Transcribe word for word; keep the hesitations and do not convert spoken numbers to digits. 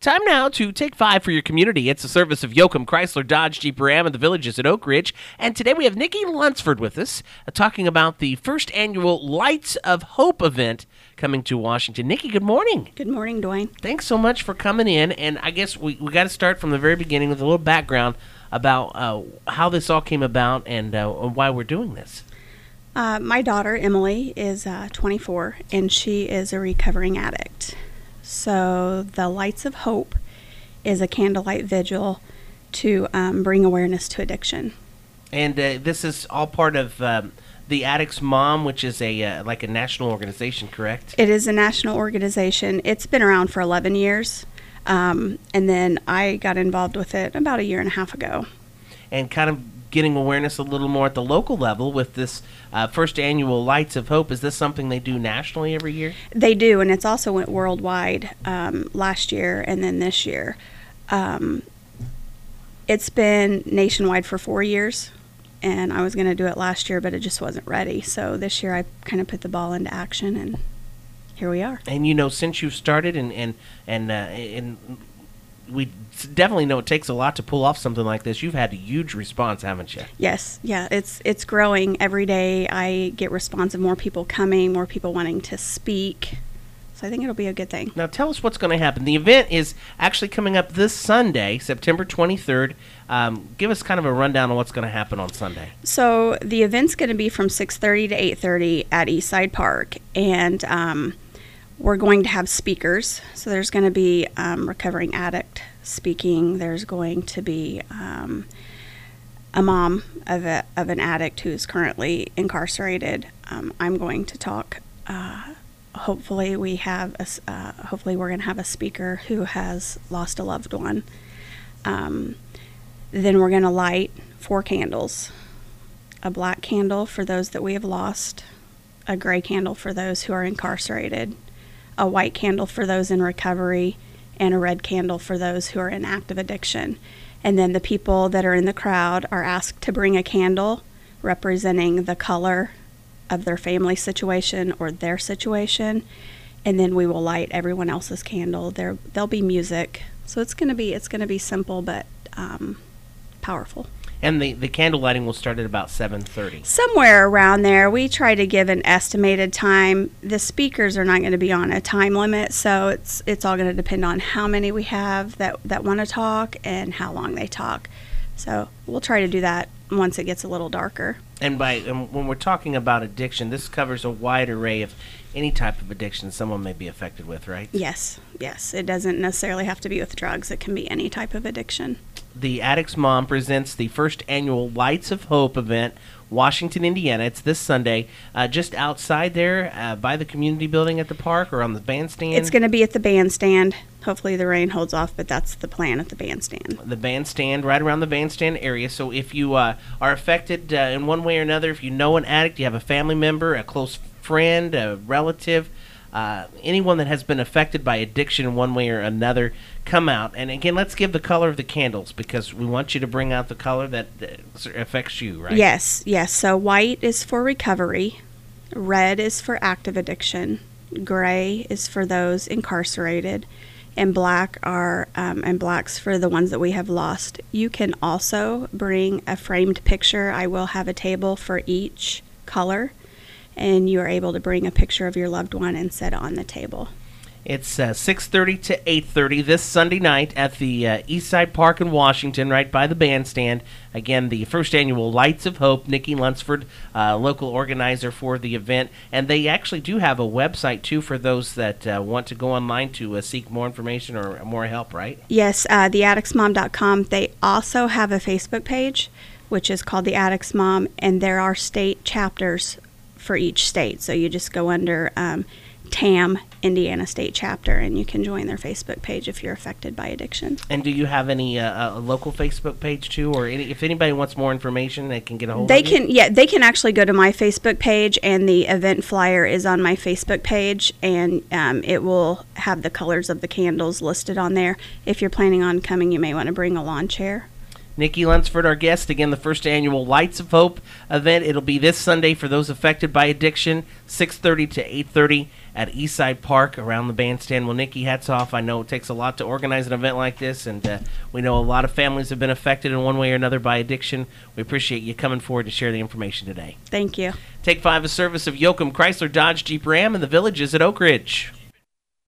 Time now to take five for your community. It's a service of Yoakum Chrysler Dodge Jeep Ram and the Villages at Oak Ridge. And today we have Nikki Lunsford with us uh, talking about the first annual Lights of Hope event coming to Washington. Nikki, good morning. Good morning, Dwayne. Thanks so much for coming in. And I guess we, we got to start from the very beginning with a little background about uh, how this all came about and uh, why we're doing this. Uh, my daughter, Emily, is uh, twenty-four, and she is a recovering addict. So the Lights of Hope is a candlelight vigil to um, bring awareness to addiction. And uh, this is all part of um, the Addicts Mom, which is a uh, like a national organization, correct? It is a national organization. It's been around for eleven years, um, and then I got involved with it about a year and a half ago. And kind of getting awareness a little more at the local level with this uh, first annual Lights of Hope. Is this something they do nationally every year? They do, and it's also went worldwide um, last year and then this year. Um, it's been nationwide for four years, and I was going to do it last year, but it just wasn't ready. So this year I kind of put the ball into action, and here we are. And, you know, since you've started and, and, and, uh, and we definitely know it takes a lot to pull off something like this. You've had a huge response, haven't you? Yes, yeah, it's it's growing every day. I get response of more people coming, more people wanting to speak. So I think it'll be a good thing. Now tell us what's going to happen. The event is actually coming up this Sunday, September twenty-third. Um, give us kind of a rundown on what's going to happen on Sunday. So the event's going to be from six thirty to eight thirty at Eastside Park, and um, we're going to have speakers. So there's going to be um, recovering addict speaking. There's going to be um, a mom of a, of an addict who's currently incarcerated. Um, I'm going to talk. Uh, hopefully we have a, uh, hopefully we're going to have a speaker who has lost a loved one. Um, then we're going to light four candles: a black candle for those that we have lost, a gray candle for those who are incarcerated, a white candle for those in recovery, and a red candle for those who are in active addiction. And then the people that are in the crowd are asked to bring a candle representing the color of their family situation or their situation, and then we will light everyone else's candle. There there'll be music, so it's going to be it's going to be simple but um, powerful. And the, the candle lighting will start at about seven thirty. Somewhere around there. We try to give an estimated time. The speakers are not going to be on a time limit, so it's it's all going to depend on how many we have that, that want to talk and how long they talk. So we'll try to do that once it gets a little darker. And by and when we're talking about addiction, this covers a wide array of any type of addiction someone may be affected with, right? Yes, yes. It doesn't necessarily have to be with drugs. It can be any type of addiction. The Addicts Mom presents the first annual Lights of Hope event, Washington, Indiana. It's this Sunday, uh, just outside there uh, by the community building at the park or on the bandstand. It's going to be at the bandstand. Hopefully the rain holds off, but that's the plan at the bandstand. The bandstand, right around the bandstand area. So if you uh, are affected uh, in one way or another, if you know an addict, you have a family member, a close friend, a relative, Uh, anyone that has been affected by addiction in one way or another, come out. And again, let's give the color of the candles because we want you to bring out the color that uh, affects you, right? Yes, yes. So white is for recovery, red is for active addiction, gray is for those incarcerated, and black are um, and black's for the ones that we have lost. You can also bring a framed picture. I will have a table for each color, and you are able to bring a picture of your loved one and set it on the table. It's uh, six thirty to eight thirty this Sunday night at the uh, Eastside Park in Washington, right by the bandstand. Again, the first annual Lights of Hope. Nikki Lunsford, uh, local organizer for the event. And they actually do have a website, too, for those that uh, want to go online to uh, seek more information or more help, right? Yes, uh, the addicts mom dot com. They also have a Facebook page, which is called the Addicts Mom, and there are state chapters for each state. So you just go under um, T A M, Indiana State Chapter, and you can join their Facebook page if you're affected by addiction. And do you have any uh, a local Facebook page too, or any, if anybody wants more information, they can get a hold they of you? They can, yeah, they can actually go to my Facebook page, and the event flyer is on my Facebook page, and um, it will have the colors of the candles listed on there. If you're planning on coming, you may want to bring a lawn chair. Nikki Lunsford, our guest. Again, the first annual Lights of Hope event. It'll be this Sunday for those affected by addiction, six thirty to eight thirty at Eastside Park around the bandstand. Well, Nikki, hats off. I know it takes a lot to organize an event like this, and uh, we know a lot of families have been affected in one way or another by addiction. We appreciate you coming forward to share the information today. Thank you. Take five, a service of Yoakum Chrysler Dodge Jeep Ram in the Villages at Oak Ridge.